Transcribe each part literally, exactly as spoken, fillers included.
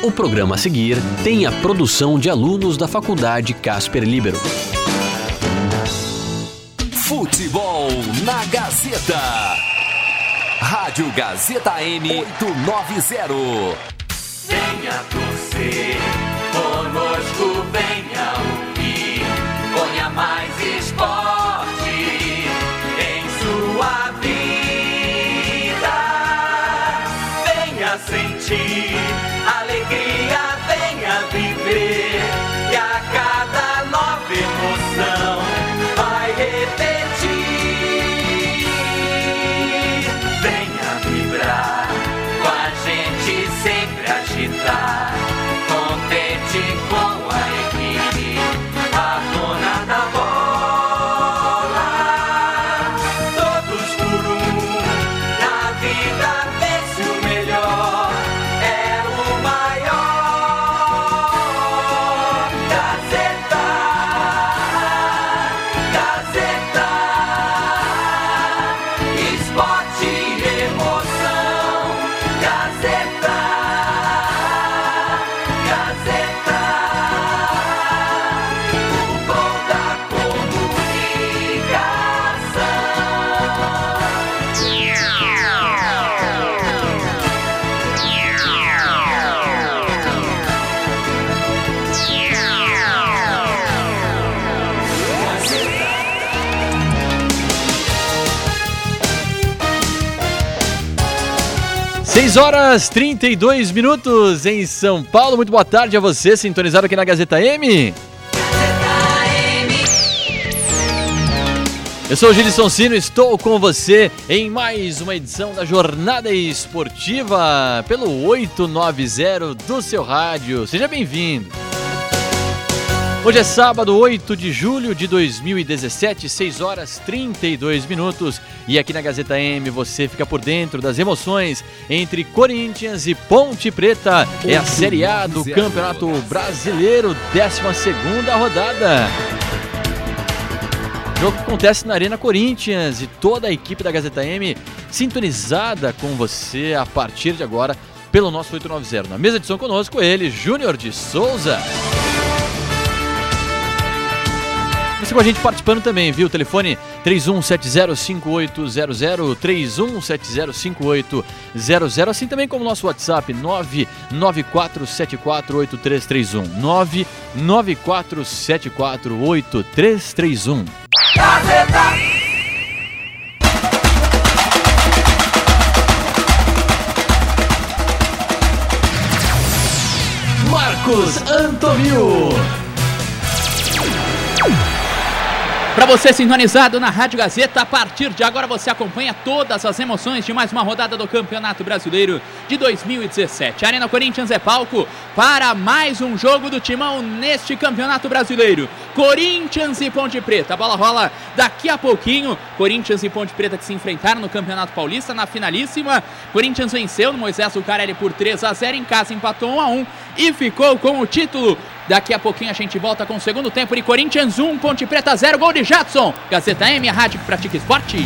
O programa a seguir tem a produção de alunos da Faculdade Casper Líbero. Futebol na Gazeta. Rádio Gazeta M oitocentos e noventa. Venha torcer, conosco venha ouvir. Ponha mais esporte em sua vida. Venha sentir alegria, venha viver. E a cada nova emoção vai repetir. Venha vibrar com a gente, sempre agitar. Contente com a equipe, a dona da bola. Todos por um, na vida vence o melhor. É o maior. Gazeta, Gazeta, esporte e emoção. Gazeta, Gazeta, o gol da seis horas e trinta e dois minutos em São Paulo. Muito boa tarde a você, sintonizado aqui na Gazeta M. Eu sou o Gilson Sino, estou com você em mais uma edição da Jornada Esportiva pelo oitocentos e noventa do seu rádio. Seja bem-vindo. Hoje é sábado, oito de julho de dois mil e dezessete, seis horas e trinta e dois minutos. E aqui na Gazeta M você fica por dentro das emoções entre Corinthians e Ponte Preta. É a Série A do Campeonato Brasileiro, décima segunda rodada. O jogo acontece na Arena Corinthians e toda a equipe da Gazeta M sintonizada com você a partir de agora pelo nosso oitocentos e noventa. Na mesa de som conosco ele, Júnior de Souza. Você com a gente participando também, viu? Telefone três um sete zero cinco oito zero zero, três um sete zero cinco oito zero zero, assim também como nosso WhatsApp nove nove quatro sete quatro oito três três um, nove nove quatro sete quatro oito três três um. Marcos Antonio. Para você sintonizado na Rádio Gazeta, a partir de agora você acompanha todas as emoções de mais uma rodada do Campeonato Brasileiro de dois mil e dezessete. A Arena Corinthians é palco para mais um jogo do Timão neste Campeonato Brasileiro. Corinthians e Ponte Preta. A bola rola daqui a pouquinho. Corinthians e Ponte Preta que se enfrentaram no Campeonato Paulista na finalíssima. Corinthians venceu no Moisés Lucarelli por três a zero, em casa empatou um a um e ficou com o título. Daqui a pouquinho a gente volta com o segundo tempo de Corinthians um, Ponte Preta zero, gol de Jadson. Gazeta M, a rádio que pratica esporte.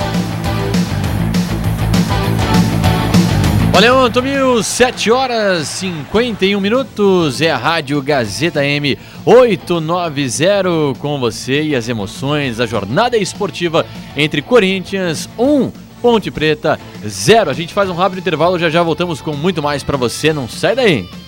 Valeu, Antomil, sete horas e cinquenta e um minutos, é a Rádio Gazeta M oitocentos e noventa com você e as emoções da jornada esportiva entre Corinthians um, Ponte Preta zero. A gente faz um rápido intervalo, já já voltamos com muito mais pra você, não sai daí.